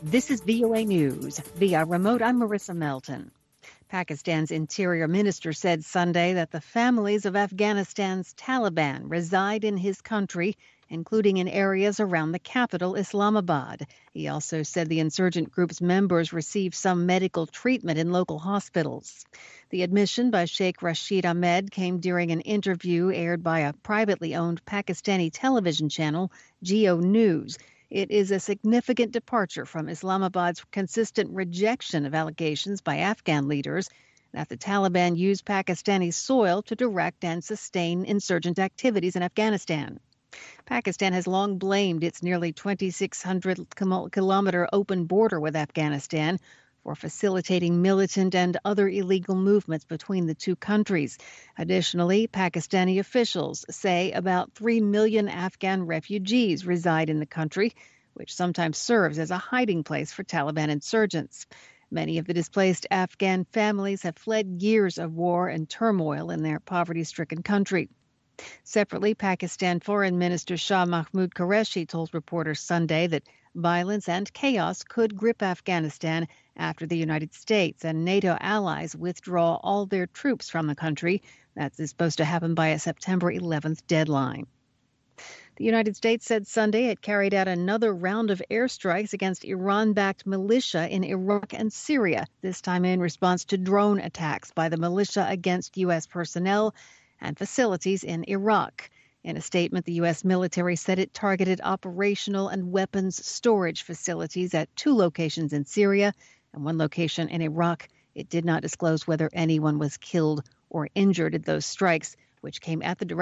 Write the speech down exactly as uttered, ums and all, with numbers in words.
This is V O A News. Via remote, I'm Marissa Melton. Pakistan's interior minister said Sunday that the families of Afghanistan's Taliban reside in his country, including in areas around the capital, Islamabad. He also said the insurgent group's members receive some medical treatment in local hospitals. The admission by Sheikh Rashid Ahmed came during an interview aired by a privately owned Pakistani television channel, Geo News. It is a significant departure from Islamabad's consistent rejection of allegations by Afghan leaders that the Taliban use Pakistani soil to direct and sustain insurgent activities in Afghanistan. Pakistan has long blamed its nearly twenty-six hundred kilometer open border with Afghanistan for facilitating militant and other illegal movements between the two countries. Additionally, Pakistani officials say about three million Afghan refugees reside in the country, which sometimes serves as a hiding place for Taliban insurgents. Many of the displaced Afghan families have fled years of war and turmoil in their poverty-stricken country. Separately, Pakistan Foreign Minister Shah Mahmood Qureshi told reporters Sunday that violence and chaos could grip Afghanistan after the United States and NATO allies withdraw all their troops from the country. That's supposed to happen by a September eleventh deadline. The United States said Sunday it carried out another round of airstrikes against Iran-backed militia in Iraq and Syria, this time in response to drone attacks by the militia against U S personnel and facilities in Iraq. In a statement, the U S military said it targeted operational and weapons storage facilities at two locations in Syria and one location in Iraq. It did not disclose whether anyone was killed or injured in those strikes, which came at the direction